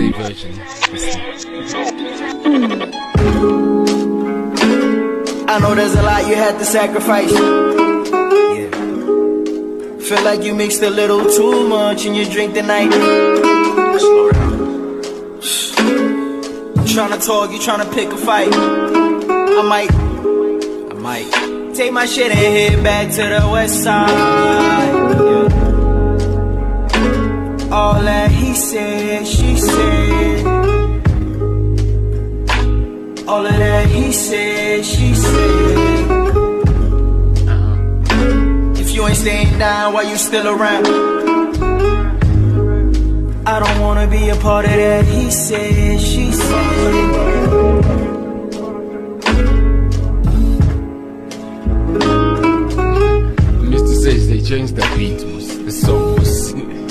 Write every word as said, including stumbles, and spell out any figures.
Thursday version. I know there's a lot you had to sacrifice. Yeah. Feel like you mixed a little too much in your drink tonight. Slow down. Tryna talk, you tryna pick a fight. I might, I might take my shit and head back to the west side. Yeah. All that he said, she said. All of that he said, she said. If you ain't staying down, why you still around? I don't wanna be a part of that he said, she said. Mister says they changed the beat. The song was